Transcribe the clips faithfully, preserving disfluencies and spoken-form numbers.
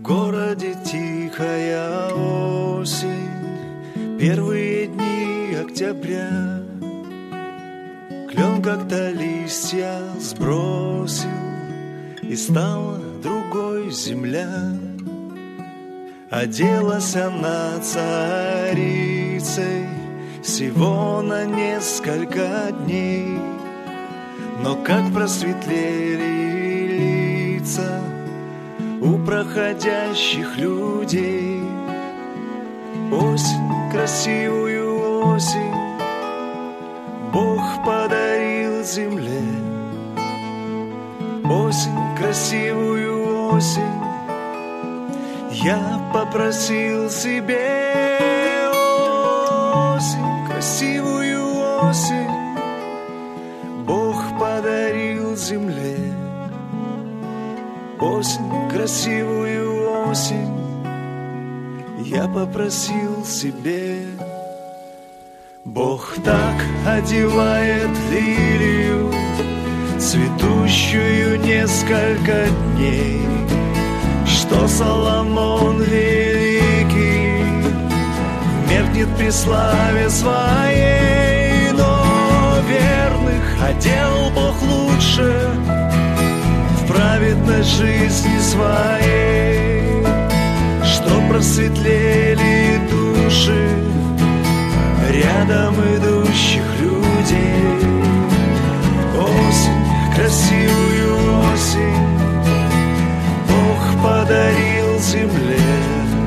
городе тихая осень, первые дни октября. Клен как-то листья сбросил, и стала другой земля. Оделась она царицей всего на несколько дней, но как просветлели лица у проходящих людей. Осень, красивую осень Бог подарил земле. Осень, красивую осень я попросил себе. Осень, красивую осень Бог подарил земле. Осень, красивую осень я попросил себе. Бог так одевает лилию, цветущую несколько дней, что Соломон великий меркнет при славе своей. Но верных одел Бог лучше в праведность жизни своей, что просветлели души рядом идущих людей. Осень, красивую осень Бог подарил земле.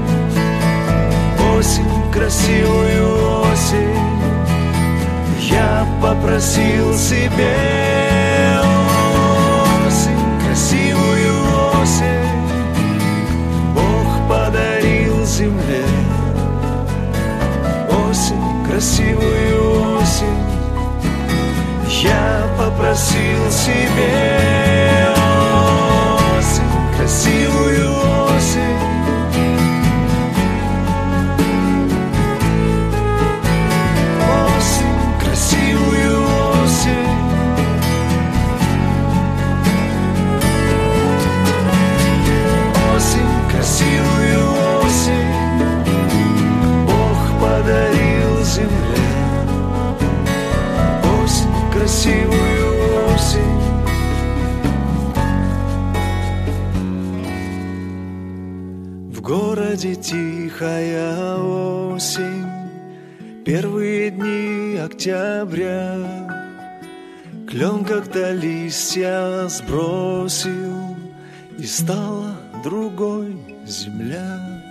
Осень, красивую осень я попросил себе. Осень, красивую осень Бог подарил земле. Осень, красивую осень я попросил себе. Осень, красивую осень Осень, красивую осень Осень, красивую осень Бог подарил земле. Осень, красивую осень. В городе тихая осень, первые дни октября. Клен как-то листья сбросил, и стала другой земля.